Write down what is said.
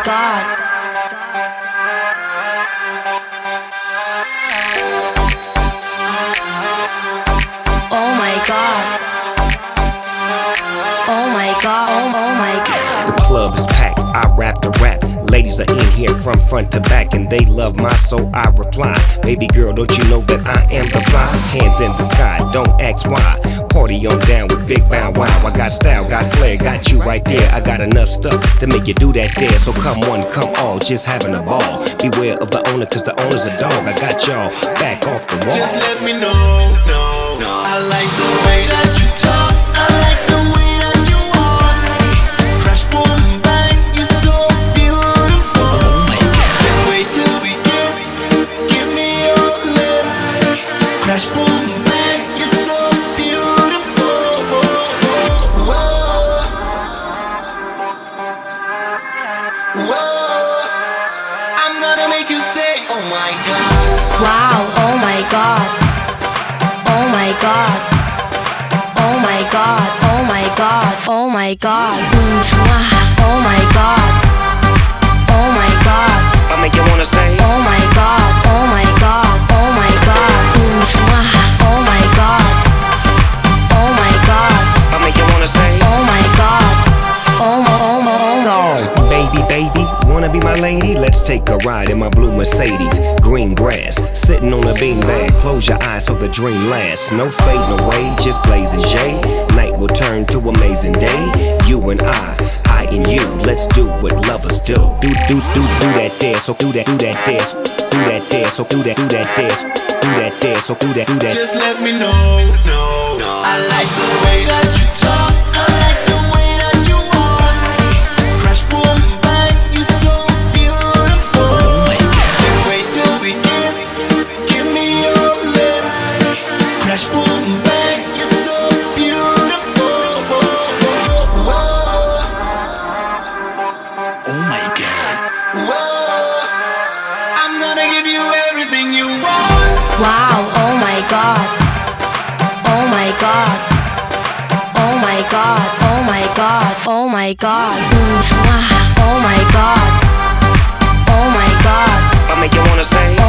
God. Oh my God. Oh my God. Oh my God. The club is packed, I rap the rap. Ladies are in here from front to back, and they love my soul, I reply. Baby girl, don't you know that I am the fly? Hands in the sky, don't ask why. Party on down with Big Bow Wow. I got style, got flair, got you right there. I got enough stuff to make you do that there. So come one, come all, just having a ball. Beware of the owner, cause the owner's a dog. I got y'all back off the wall. Just let me know, no. I like the way that you talk. I like the way that you walk. Crash, boom, bang, you're so beautiful. Can't wait till we kiss. Give me your lips. Crash, boom, bang, you're so beautiful. Whoa. Whoa. I'm gonna make you say, oh my God. Wow, oh my God. Oh my God. Oh my God. Oh my God. Oh my God. Oh my God. Oh my God. I make you wanna say, Oh my God. Oh my God. Oh my God. Oh my God. Oh my God. I make you wanna say, Oh my God. Oh my God. baby, baby, wanna be my lady? Let's take a ride in my blue Mercedes. Green grass, sitting on a beanbag. Close your eyes so the dream lasts. No fading away, just blazing shade. Night will turn to amazing day. You and I and you. Let's do what lovers do. Do that dance, so do that dance. Do that dance, so do that dance. Do that dance, so do that. Just let me know, no. I like the way that you talk. I like the way that you walk. Crash, boom, bang, you're so beautiful. Can't wait till we kiss. Give me your lips. Crash, boom, bang, you're so beautiful. Whoa. Oh my God. Whoa. I'm gonna give you everything you want. Wow, oh my God. Oh my God. Oh my God. Oh my God. Oh my God. Oh my God. Oh my God. I make you wanna say,